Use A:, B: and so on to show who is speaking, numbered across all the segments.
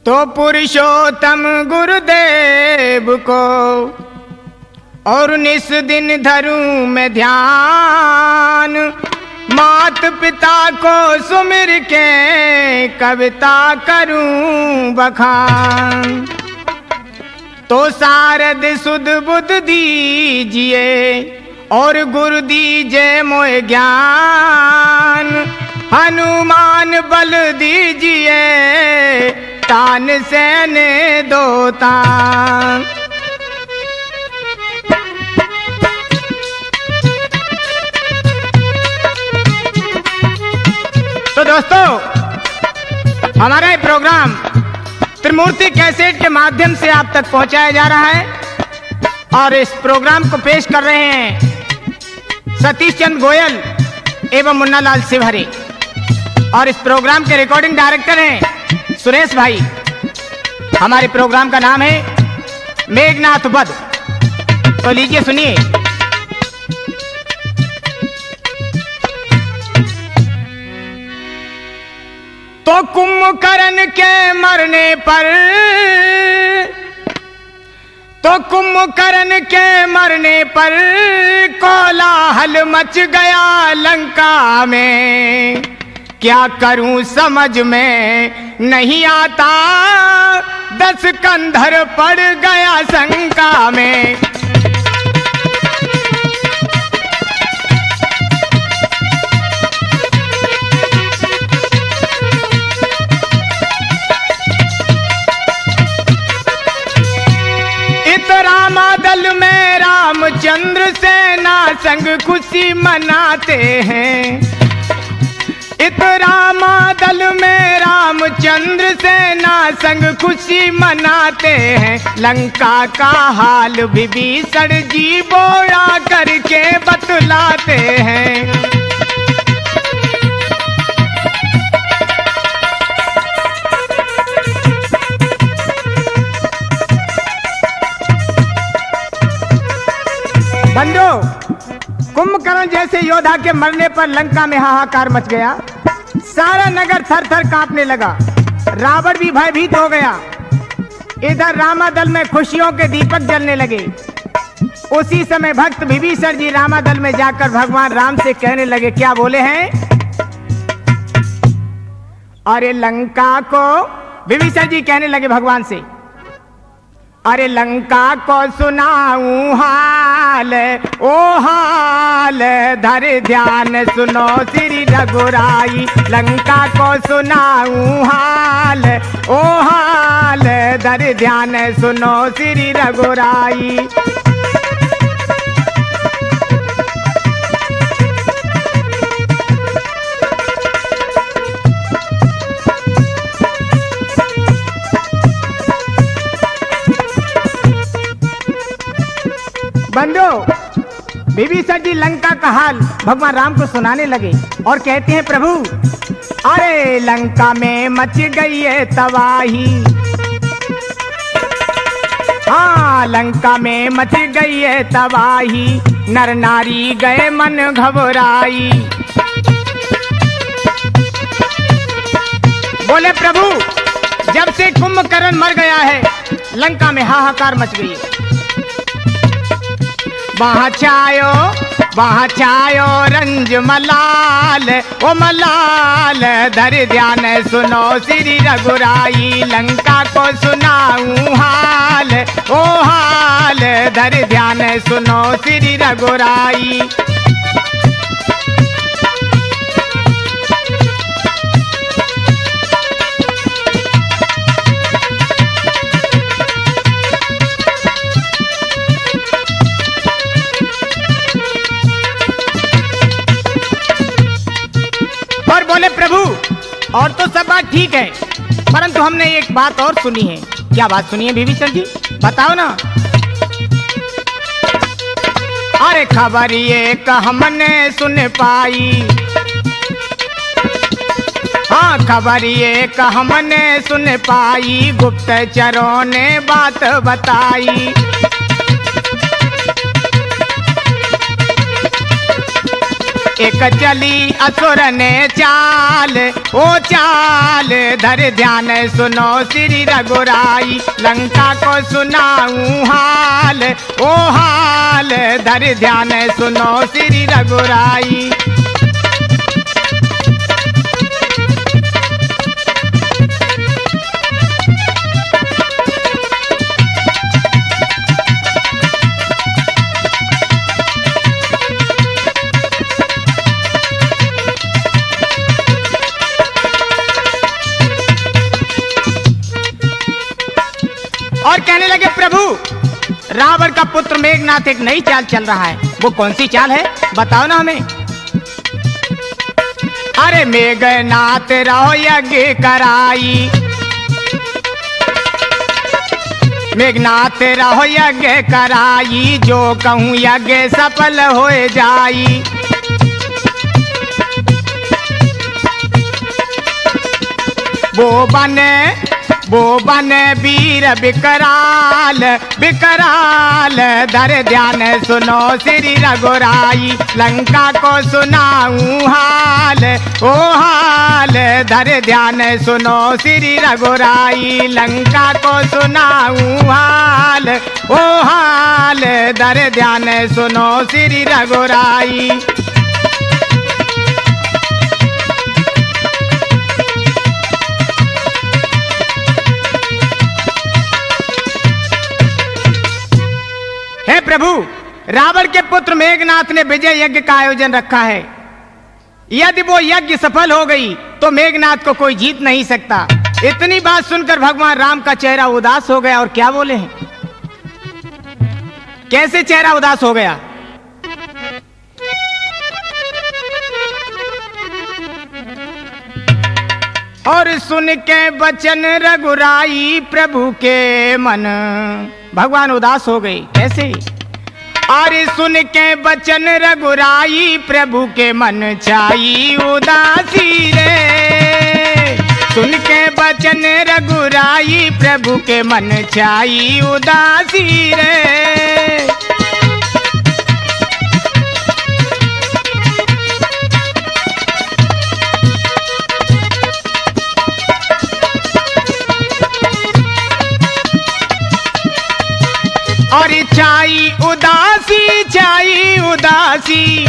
A: तो पुरुषोत्तम गुरुदेव को और निस दिन धरूं मैं ध्यान, मात पिता को सुमिर के कविता करूं बखान। तो शारद सुध बुध दीजिए और गुरु दीजिए मोय ज्ञान, हनुमान बल दीजिए तान सेने दो तान। तो दोस्तों, हमारा ये प्रोग्राम त्रिमूर्ति कैसेट के माध्यम से आप तक पहुंचाया जा रहा है और इस प्रोग्राम को पेश कर रहे हैं सतीश चंद्र गोयल एवं मुन्नालाल शिवहरे, और इस प्रोग्राम के रिकॉर्डिंग डायरेक्टर हैं सुरेश भाई। हमारे प्रोग्राम का नाम है मेघनाथ वध। तो लीजिए सुनिए। तो कुंभकर्ण के मरने पर, तो कुंभकर्ण के मरने पर कोलाहल मच गया लंका में। क्या करूं समझ में नहीं आता, 10 कंधर पड़ गया शंका में। रामादल में रामचंद्र सेना संग खुशी मनाते हैं। इत रामादल में रामचंद्र सेना संग खुशी मनाते हैं। लंका का हाल विभीषण जी बोला करके बतलाते हैं। बंधु, कुंभकर्ण जैसे योद्धा के मरने पर लंका में हाहाकार मच गया। सारा नगर थर थर कांपने लगा। रावण भी भयभीत हो गया। इधर रामादल में खुशियों के दीपक जलने लगे। उसी समय भक्त विभीषण जी रामादल में जाकर भगवान राम से कहने लगे, क्या बोले हैं? अरे लंका को, विभीषण जी कहने लगे भगवान से, अरे लंका को सुनाऊं हाल, ओ हाल धर ध्यान सुनो श्री रघुराई। लंका को सुनाऊं हाल, ओ हाल धर ध्यान सुनो श्री रघुराई। बंधु, विभीषण जी लंका का हाल भगवान राम को सुनाने लगे और कहते हैं, प्रभु अरे लंका में मच गई है तबाही। हाँ, लंका में मच गई है तबाही, नर नारी गए मन घबराई। बोले प्रभु, जब से कुंभकर्ण मर गया है लंका में हाहाकार मच गई है। वहाँ छायो रंज मलाल, ओ मलाल धर ध्यान सुनो श्री रघुराई। लंका को सुनाऊं हाल, ओ हाल धर ध्यान सुनो श्री रघुराई। बोले प्रभु, और तो सब बात ठीक है, परंतु हमने एक बात और सुनी है। क्या बात सुनी है विभीषण जी? बताओ ना। अरे खबर ये हमने सुन पाई, हाँ खबर ये हमने सुन पाई, गुप्तचरों ने बात बताई। एक चली असुर ने चाल, ओ चाल धर ध्यान सुनो श्री रघुराई, लंका को सुनाऊं हाल, ओ हाल धर ध्यान सुनो श्री रघुराई। और कहने लगे प्रभु, रावण का पुत्र मेघनाथ एक नई चाल चल रहा है, वो कौन सी चाल है बताओ ना हमें। अरे मेघनाथ रहो यज्ञ कराई, मेघनाथ रहो यज्ञ कराई, जो कहूँ यज्ञ सफल हो जाई। वो बन वीर विकराल, विकराल धर ध्यान सुनो श्री रघुराई, लंका को सुनाऊं हाल, ओ हाल धर ध्यान सुनो श्री रघुराई, लंका को सुनाऊं हाल, ओ हाल धर ध्यान सुनो श्री रघुराई। हे प्रभु, रावण के पुत्र मेघनाथ ने विजय यज्ञ का आयोजन रखा है, यदि वो यज्ञ सफल हो गई तो मेघनाथ को कोई जीत नहीं सकता। इतनी बात सुनकर भगवान राम का चेहरा उदास हो गया और क्या बोले हैं, कैसे चेहरा उदास हो गया। और सुन के वचन रघुराई प्रभु के मन, भगवान उदास हो गए कैसे। अरे सुन के वचन रघुराई प्रभु के मन छाई उदासी रे, सुन के वचन रघुराई प्रभु के मन छाई उदासी रे। और छाई उदासी, छाई उदासी,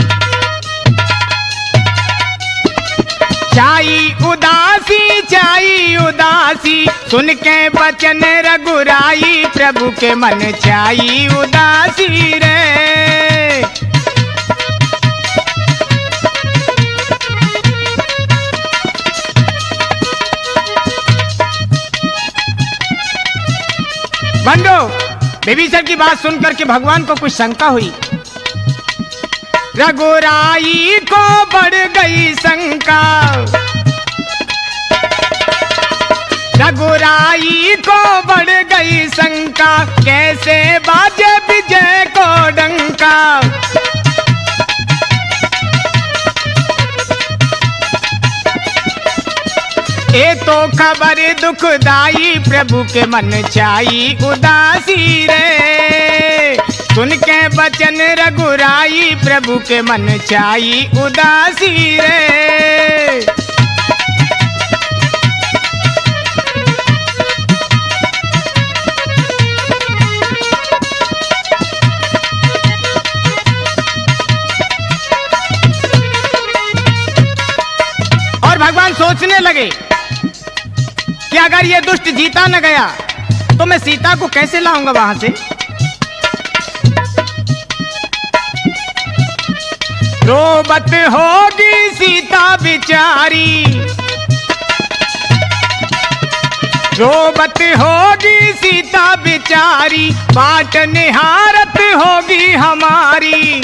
A: छाई उदासी, छाई उदासी, सुन के वचन रघुराई प्रभु के मन छाई उदासी रे। बंदो, विभीषण की बात सुनकर के भगवान को कुछ शंका हुई। रघुराई को बढ़ गई शंका, रघुराई को बढ़ गई शंका, कैसे बाजे विजय को डंका। ये तो खबर दुखदाई प्रभु के मन छाई उदासी रे, सुन के वचन रघुराई प्रभु के मन छाई उदासी रे। और भगवान सोचने लगे कि अगर ये दुष्ट जीता न गया तो मैं सीता को कैसे लाऊंगा वहां से। रोबत होगी सीता बिचारी, रोबत होगी सीता बिचारी, बाट निहारत होगी हमारी।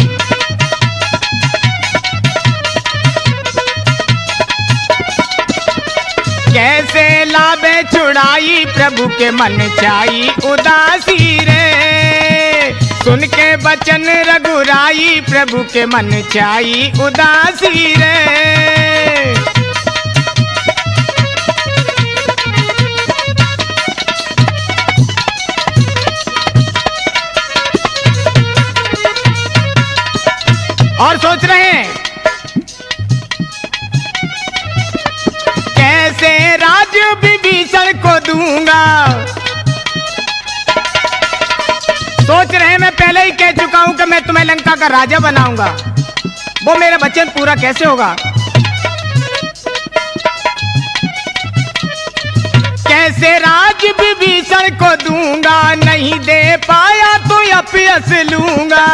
A: कैसे लावे छुड़ाई प्रभु के मन छाई उदासी रे, सुन के वचन रघुराई प्रभु के मन छाई उदासी रे। और सोच रहे हैं विभीषण को दूंगा। सोच रहे मैं पहले ही कह चुका हूं कि मैं तुम्हें लंका का राजा बनाऊंगा, वो मेरा वचन पूरा कैसे होगा? कैसे राज विभीषण को दूंगा, नहीं दे पाया तो अपयस लूंगा।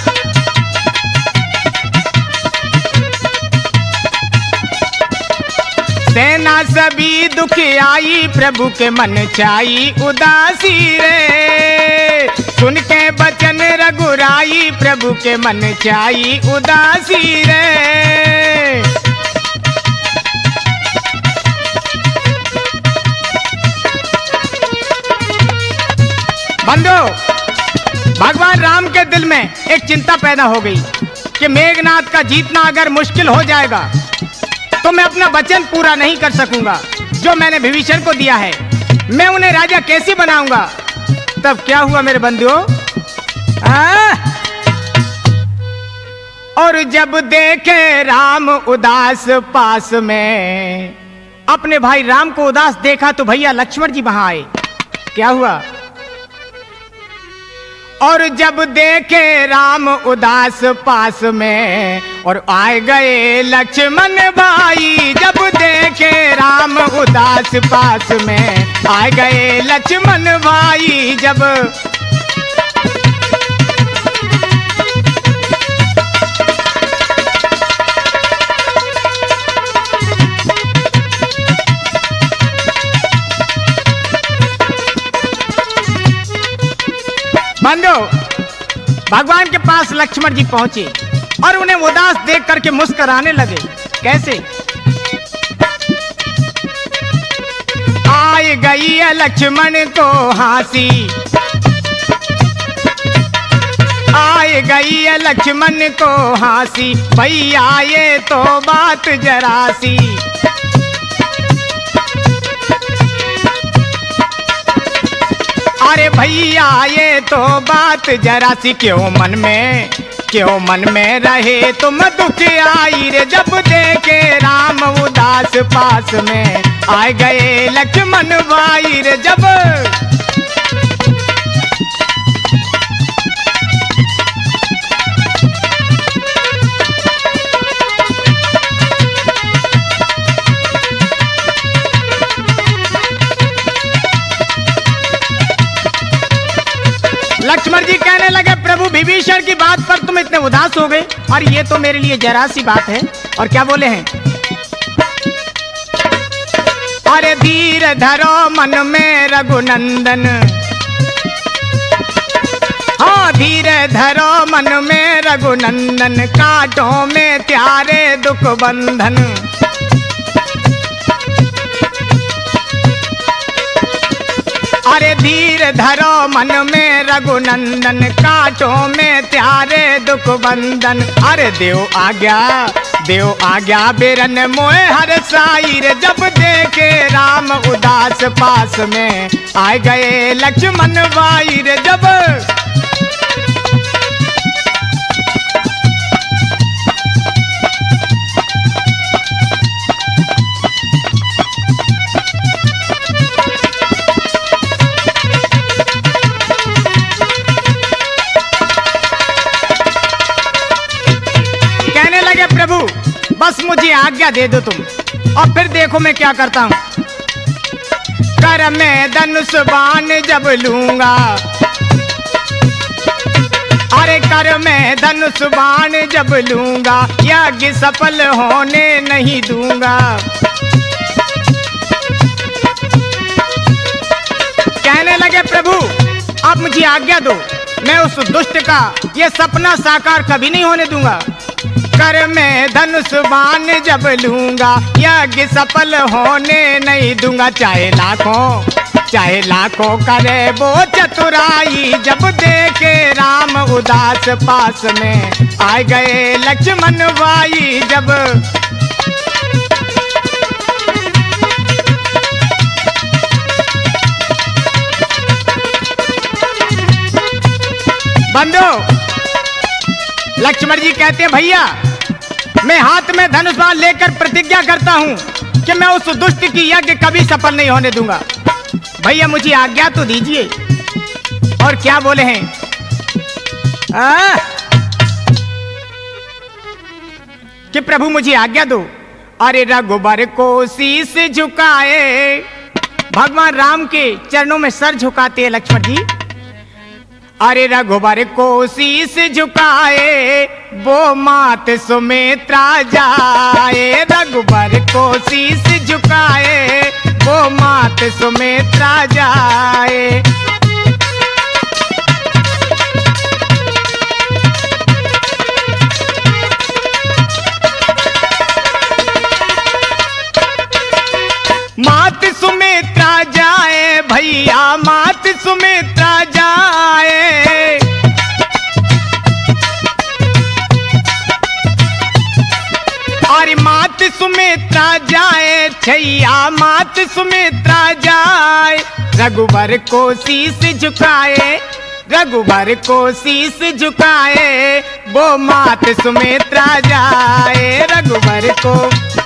A: सेना सभी दुख आई, प्रभु के मन चाई उदासी रे। सुन के बचन रघुराई, प्रभु के मन चाई उदासी रे। बंधु, भगवान राम के दिल में एक चिंता पैदा हो गई कि मेघनाथ का जीतना अगर मुश्किल हो जाएगा तो मैं अपना वचन पूरा नहीं कर सकूंगा जो मैंने विभीषण को दिया है। मैं उन्हें राजा कैसे बनाऊंगा? तब क्या हुआ मेरे बंधुओं? और जब देखे राम उदास पास में, अपने भाई राम को उदास देखा तो भैया लक्ष्मण जी वहां आए। क्या हुआ? और जब देखे राम उदास पास में, और आए गए लक्ष्मण भाई। जब देखे राम उदास पास में, आए गए लक्ष्मण भाई। जब बंधु, भगवान के पास लक्ष्मण जी पहुंचे और उन्हें उदास देख करके मुस्कुराने लगे। कैसे? आए गई है लक्ष्मण को हंसी, आए गई है लक्ष्मण को हंसी। भैया ये तो बात जरा सी। अरे भैया ये तो बात जरा सी। क्यों मन में रहे तुम दुख आई रे। जब देखे राम उदास पास में, आए गए लक्ष्मण भाई रे। जब लक्ष्मण जी कहने लगे, प्रभु विभीषण की बात पर तुम इतने उदास हो गए, और ये तो मेरे लिए जरा सी बात है। और क्या बोले हैं? अरे धीर धरो मन में रघुनंदन, हाँ धीर धरो मन में रघुनंदन। कांटों में त्यारे दुख बंधन। अरे धीर धरो मन में रघुनंदन। कांटों में त्यारे दुख बंधन। अरे देव आज्ञा बेरन मोए हर साई रे। जब देखे राम उदास पास में, आए गए लक्ष्मण भाई रे। जब प्रभु बस मुझे आज्ञा दे दो तुम, और फिर देखो मैं क्या करता हूं। कर में धनुष बाण जब लूंगा, अरे कर में धनुष बाण जब लूंगा। यज्ञ सफल होने नहीं दूंगा। कहने लगे प्रभु आप मुझे आज्ञा दो, मैं उस दुष्ट का ये सपना साकार कभी नहीं होने दूंगा। कर में धनुष बाण जब लूंगा, यज्ञ सफल होने नहीं दूंगा। चाहे लाखों करे वो चतुराई। जब देखे राम उदास पास में, आए गए लक्ष्मण भाई। जब बंधु लक्ष्मण जी कहते हैं भैया मैं हाथ में धनुष बाण लेकर प्रतिज्ञा करता हूं कि मैं उस दुष्ट की यज्ञ कभी सफल नहीं होने दूंगा। भैया मुझे आज्ञा तो दीजिए। और क्या बोले हैं? कि प्रभु मुझे आज्ञा दो। अरे रघुबर को शीश झुकाए, भगवान राम के चरणों में सर झुकाते हैं लक्ष्मण जी। अरे रघुबर को शीश झुकाए, वो मात सुमित्रा जाए। रघुबर को शीश झुकाए, वो मात सुमित्रा जाए। मात सुमित्रा जाए भैया, मात सुमित्रा जाए। अरे मात सुमित्रा जाए छैया, मात सुमित्रा जाए। रघुबर को शीश झुकाए, रघुबर को शीश झुकाए, वो मात सुमित्रा जाए। रघुबर को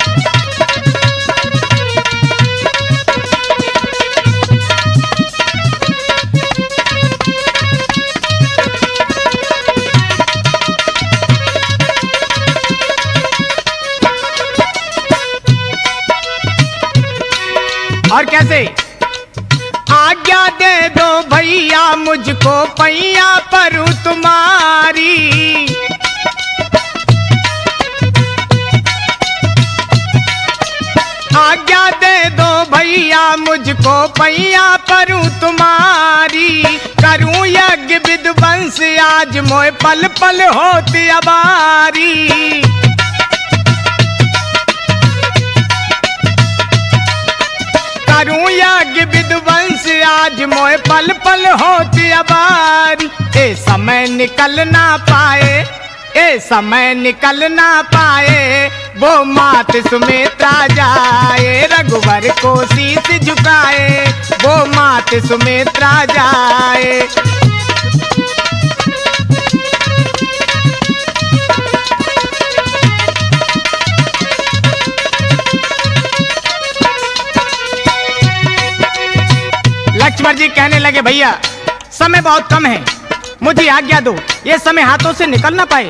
A: और कैसे? आज्ञा दे दो भैया मुझको, पैया परू तुम्हारी। आज्ञा दे दो भैया मुझको, पैया परू तुम्हारी। करूं यज्ञ विध्वंस आज, मोए पल पल होती अबारी। करूं यज्ञ विध्वंस आज, मोए पल पल होती अबारी। ए समय निकल ना पाए, ए समय निकल ना पाए, वो मात सुमित्रा जाए। रघुबर को शीश झुकाए, वो मात सुमित्रा जाए। लक्ष्मण जी कहने लगे भैया समय बहुत कम है, मुझे आज्ञा दो, ये समय हाथों से निकल ना पाए।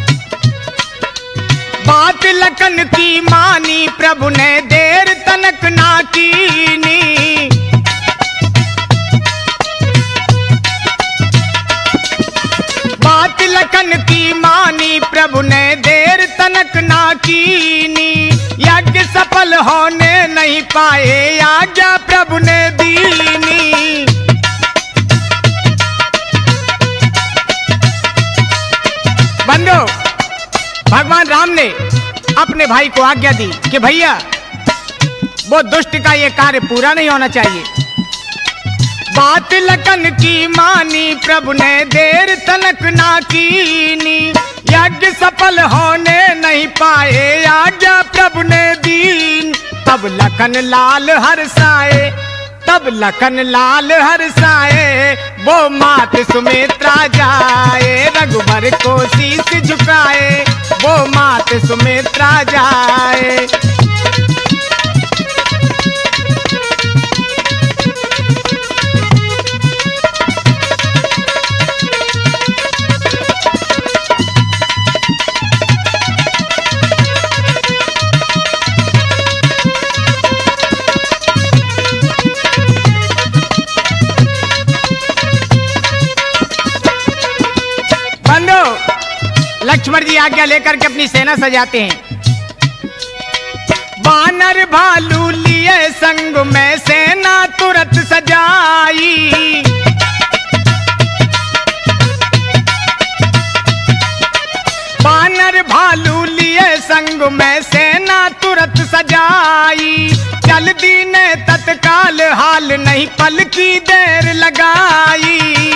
A: बात लखन की मानी, प्रभु ने देर तनक ना कीनी। बात लखन की मानी, प्रभु ने देर तनक ना कीनी। यज्ञ सफल होने नहीं पाए, आज्ञा प्रभु ने दीनी। बंधु, भगवान राम ने अपने भाई को आज्ञा दी कि भैया वो दुष्ट का ये कार्य पूरा नहीं होना चाहिए। बात लखन की मानी, प्रभु ने देर तनक ना कीनी। यज्ञ सफल होने नहीं पाए, आज्ञा प्रभु ने दीन। तब लखन लाल हर्षाए, तब लखन लाल हर्षाए, वो मात सुमित्रा जाए। रघुबर को शीश झुकाए, वो मात सुमित्रा जाए। लक्ष्मण जी आज्ञा लेकर के अपनी सेना सजाते हैं। वानर भालू लिए संग में सेना तुरंत सजाई। वानर भालू लिए संग में सेना तुरंत सजाई। चल दी ने तत्काल हाल नहीं पल की देर लगाई।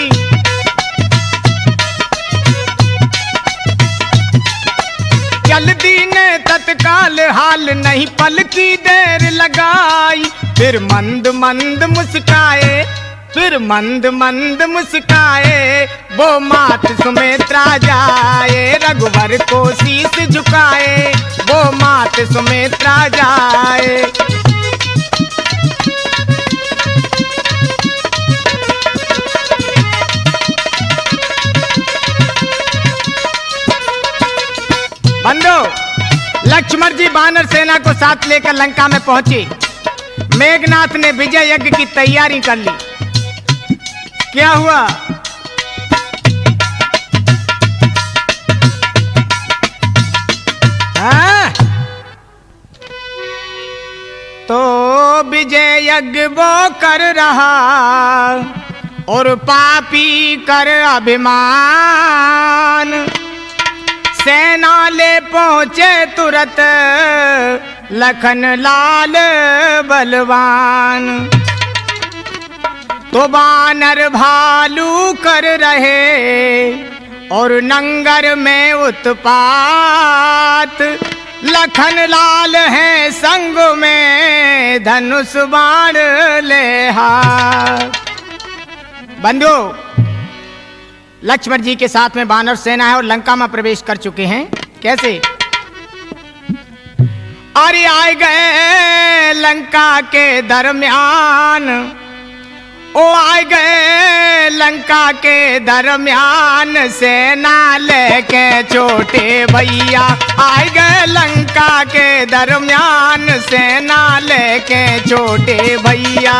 A: जल्दी ने तत्काल हाल नहीं पल की देर लगाई। फिर मंद मंद मुस्काए, फिर मंद मंद मुस्काए वो मात सुमित्रा जाए, रघुवर को शीश झुकाए वो मात सुमित्रा जाए। बंधु, लक्ष्मण जी वानर सेना को साथ लेकर लंका में पहुंचे। मेघनाथ ने विजय यज्ञ की तैयारी कर ली। क्या हुआ? हाँ? तो विजय यज्ञ वो कर रहा और पापी कर अभिमान। सेना ले पहुंचे तुरंत लखन लाल बलवान। तो वानर भालू कर रहे और नंगर में उत्पात। लखन लाल है संग में धनुष बाण ले हाथ। बंधु, लक्ष्मण जी के साथ में वानर सेना है और लंका में प्रवेश कर चुके हैं। कैसे? अरे आए गए लंका के दरमियान, ओ आए गए लंका के दरमियान। सेना लेके छोटे भैया आए गए लंका के दरमियान। सेना लेके छोटे भैया।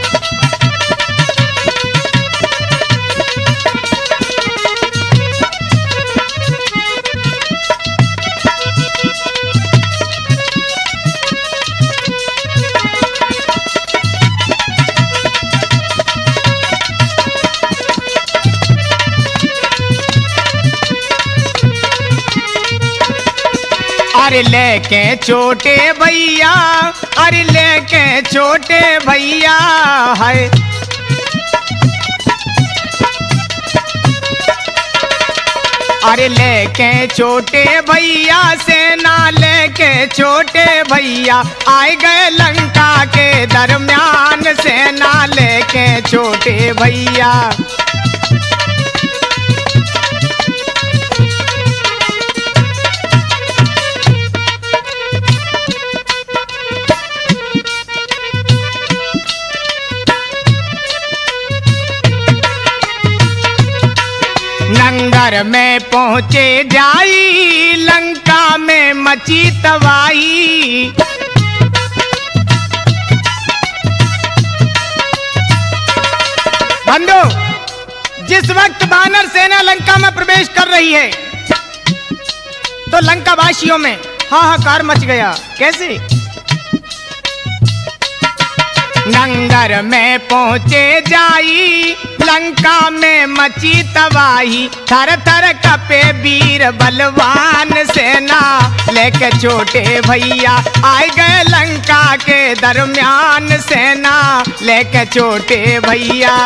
A: अरे लेके छोटे भैया, अरे लेके छोटे भैया है। अरे लेके छोटे भैया सेना लेके छोटे भैया आए गए लंका के दरमियान। सेना लेके छोटे भैया। नंगर में पहुंचे जाई लंका में मची तबाही। बंधु, जिस वक्त वानर सेना लंका में प्रवेश कर रही है तो लंका वासियों में हाहाकार मच गया। कैसे? नंगर में पहुंचे जाई लंका में मची तबाही। थर थर कपे वीर बलवान। सेना लेके छोटे भैया आए गए लंका के दरमियान। सेना लेके छोटे भैया।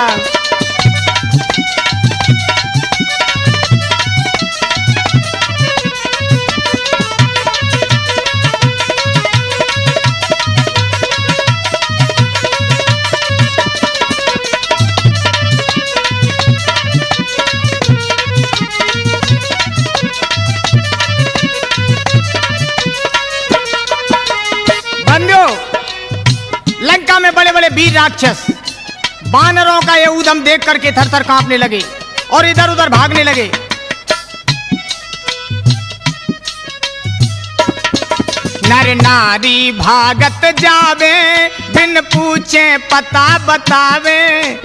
A: लंका में बड़े बड़े वीर राक्षस वानरों का ये उद्यम देख करके थर थर कांपने लगे और इधर उधर भागने लगे। नर नारी भागत जावे बिन पूछे पता बतावे।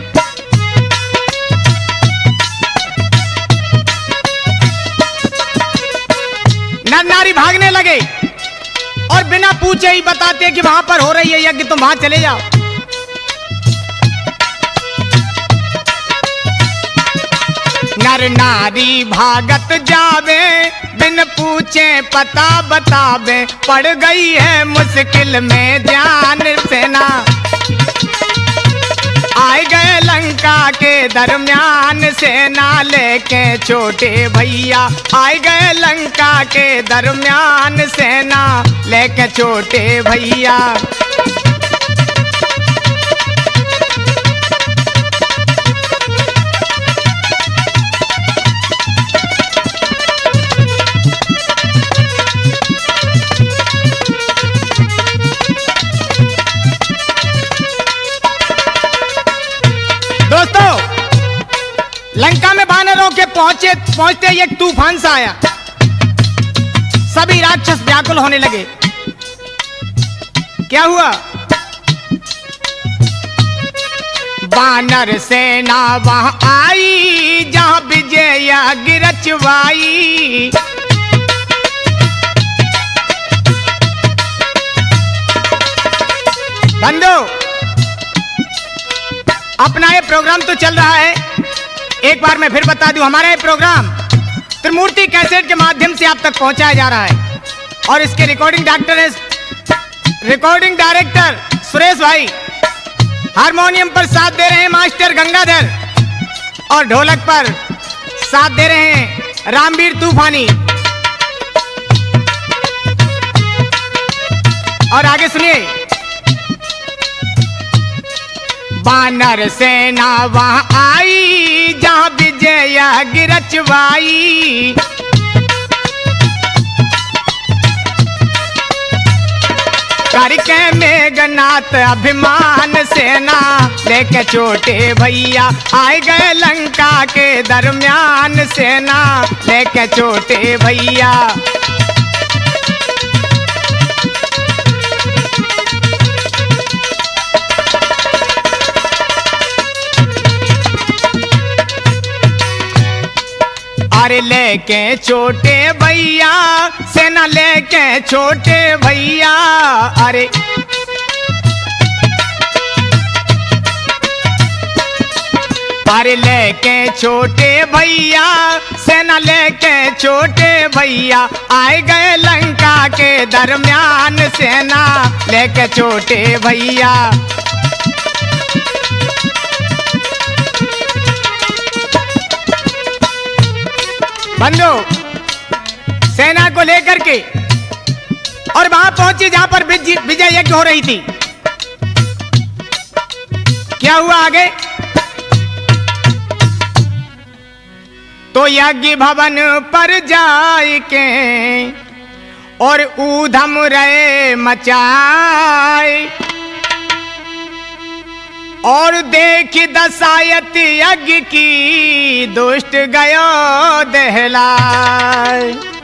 A: नर नारी भागने लगे और बिना पूछे ही बताते कि वहां पर हो रही है यज्ञ, तुम वहां चले जाओ। नर नारी भागत जावे बिन पूछे पता बतावे। पड़ गई है मुश्किल में जान। सेना आए गए लंका के दरमियान। सेना लेके छोटे भैया आए गए लंका के दरमियान। सेना लेके छोटे भैया। लंका में वानरों के पहुंचते ही एक तूफान सा आया। सभी राक्षस व्याकुल होने लगे। क्या हुआ? वानर सेना वहां आई जहां विजया गिरचवाई। बंधु, अपना ये प्रोग्राम तो चल रहा है। एक बार मैं फिर बता दूं, हमारा ये प्रोग्राम त्रिमूर्ति कैसेट के माध्यम से आप तक पहुंचाया जा रहा है और इसके रिकॉर्डिंग डायरेक्टर सुरेश भाई, हारमोनियम पर साथ दे रहे हैं मास्टर गंगाधर और ढोलक पर साथ दे रहे हैं रामवीर तूफानी। और आगे सुनिए। वानर सेना वहां आई जहां विजया गिरचवाई। करके मेघनाथ अभिमान सेना लेके छोटे भैया आए गए लंका के दरमियान। सेना लेके छोटे भैया। अरे लेके छोटे भैया, सेना लेके छोटे भैया। अरे लेके छोटे भैया, सेना लेके छोटे भैया आए गए लंका के दरमियान। सेना लेके छोटे भैया। बंधु, सेना को लेकर के और वहां पहुंचे जहां पर विजय यज्ञ हो रही थी। क्या हुआ आगे? तो यज्ञ भवन पर जाए के और ऊधम रहे मचाए। और देख दशायत यज्ञ की दुष्ट गयो दहलाए।